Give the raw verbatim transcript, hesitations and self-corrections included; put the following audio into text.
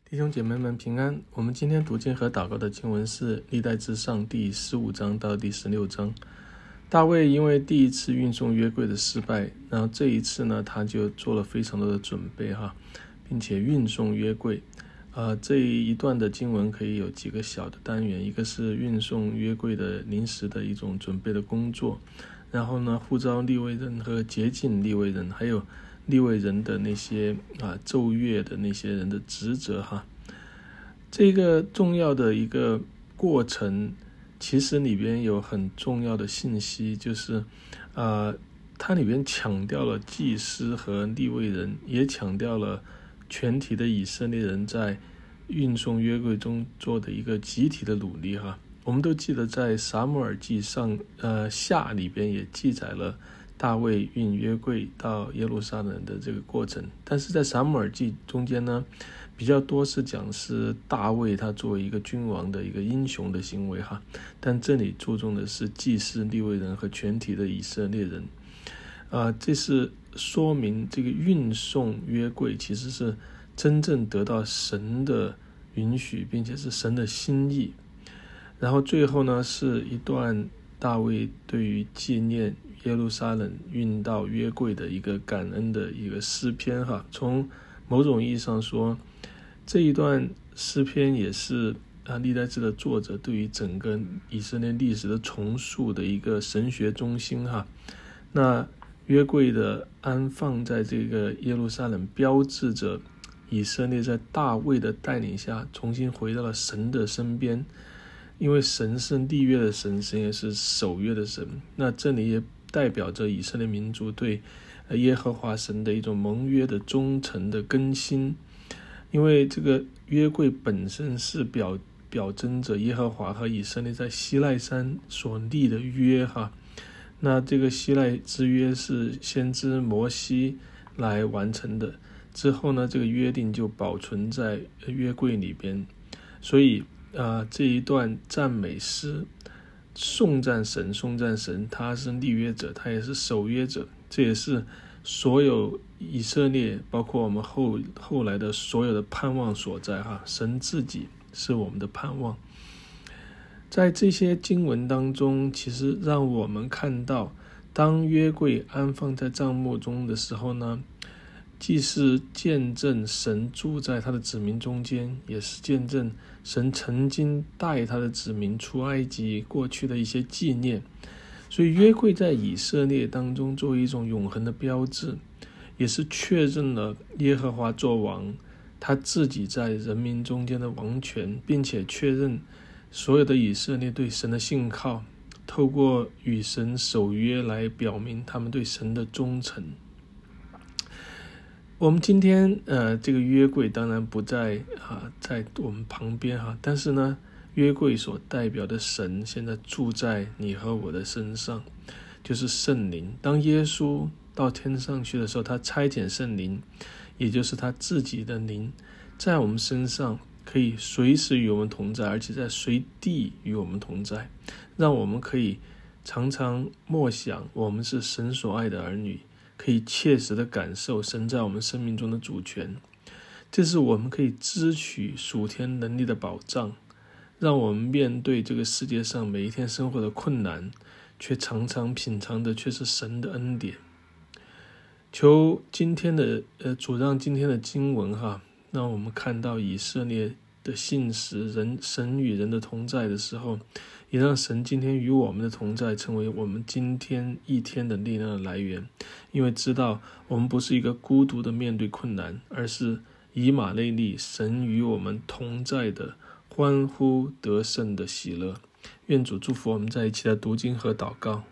弟兄姐妹们平安。我们今天读经和祷告的经文是历代志上第十五章到第十六章。大卫因为第一次运送约柜的失败，然后这一次呢，他就做了非常多的准备哈，并且运送约柜。呃，这一段的经文可以有几个小的单元，一个是运送约柜的临时的一种准备的工作，然后呢，呼召利未人和洁净利未人，还有利未人的那些啊奏乐的那些人的职责哈。这个重要的一个过程，其实里边有很重要的信息，就是呃，它里边强调了祭司和利未人，也强调了全体的以色列人在运送约柜中做的一个集体的努力哈。我们都记得在撒母耳记上呃下里边也记载了大卫运约柜到耶路撒冷的这个过程，但是在撒母耳记中间呢，比较多是讲是大卫他作为一个君王的一个英雄的行为哈，但这里注重的是祭司利未人和全体的以色列人。啊，这是说明这个运送约柜其实是真正得到神的允许，并且是神的心意。然后最后呢，是一段大卫对于纪念耶路撒冷运到约柜的一个感恩的一个诗篇哈。从某种意义上说，这一段诗篇也是啊历代志的作者对于整个以色列历史的重塑的一个神学中心哈。那约柜的安放在这个耶路撒冷，标志着以色列在大卫的带领下重新回到了神的身边，因为神是立约的神，神也是守约的神。那这里也代表着以色列民族对耶和华神的一种盟约的忠诚的更新，因为这个约柜本身是表表征着耶和华和以色列在西奈山所立的约哈。那这个西奈之约是先知摩西来完成的，之后呢，这个约定就保存在约柜里边。所以啊、呃，这一段赞美诗颂赞神，颂赞神，他是立约者，他也是守约者，这也是所有以色列，包括我们后后来的所有的盼望所在哈。神自己是我们的盼望。在这些经文当中，其实让我们看到，当约柜安放在帐幕中的时候呢，既是见证神住在他的子民中间，也是见证神曾经带他的子民出埃及过去的一些纪念。所以约柜在以色列当中作为一种永恒的标志，也是确认了耶和华作王，他自己在人民中间的王权，并且确认所有的以色列对神的信靠，透过与神守约来表明他们对神的忠诚。我们今天呃，这个约柜当然不在啊，在我们旁边哈，但是呢，约柜所代表的神现在住在你和我的身上，就是圣灵。当耶稣到天上去的时候，他差遣圣灵，也就是他自己的灵，在我们身上可以随时与我们同在，而且在随地与我们同在，让我们可以常常默想我们是神所爱的儿女，可以切实的感受神在我们生命中的主权。这是我们可以支取属天能力的保障，让我们面对这个世界上每一天生活的困难，却常常品尝的却是神的恩典。求今天的呃主让今天的经文哈，让我们看到以色列的信实，人神与人的同在的时候，也让神今天与我们的同在成为我们今天一天的力量的来源。因为知道我们不是一个孤独的面对困难，而是以马内利，神与我们同在的欢呼得胜的喜乐。愿主祝福我们在一起的读经和祷告。